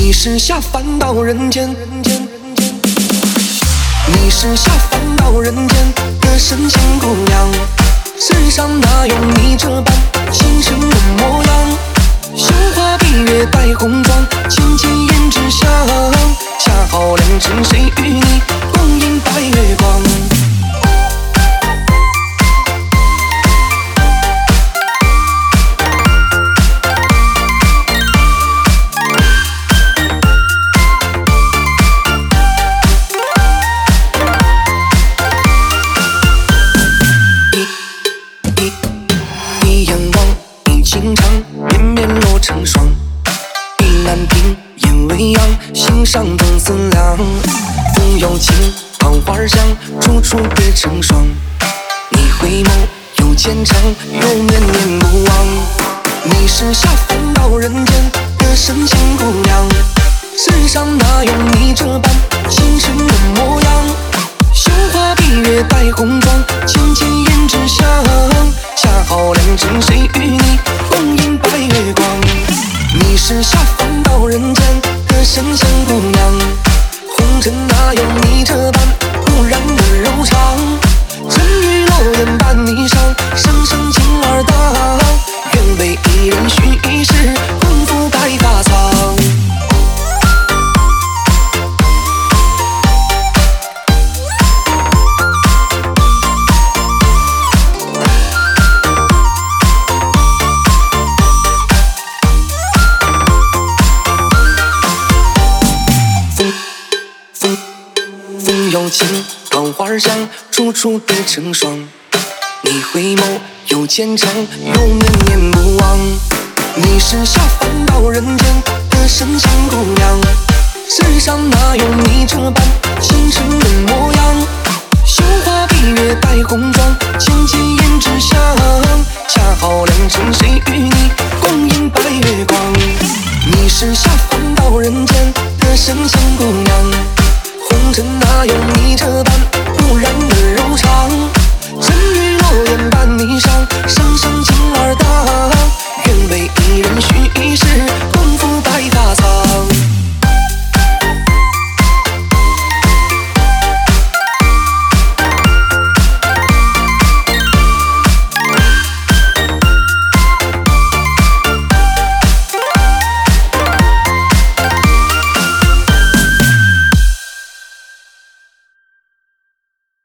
你是下凡到人间，你是下凡到人间的神仙姑娘，世上哪有你这般倾城的模样？绣花闭月戴红妆，千金胭脂香，恰好良辰谁与你共饮白月光？一眼望，一情长，绵绵落成霜。意难平，眼未央，心上总思量。风有情，桃花香，处处别成双。你回眸又牵肠，又念念不忘。你是下凡到人间的神仙姑娘，世上哪有你这般倾城的模样？绣花闭月戴红妆，千金胭脂香，恰好良辰谁与你共饮白月光？你是下凡到人间的神仙姑娘，红尘哪有你这般不染的柔肠？沉鱼落雁伴你上，声声情儿荡，愿为一人许一世，共赴白发苍。风有情，桃花香，处处别成双。你回眸又牵肠，又念念不忘。你是下凡到人间的神仙姑娘，世上哪有你这般倾城的模样？绣花闭月戴红妆，千金胭脂香，恰好良辰谁与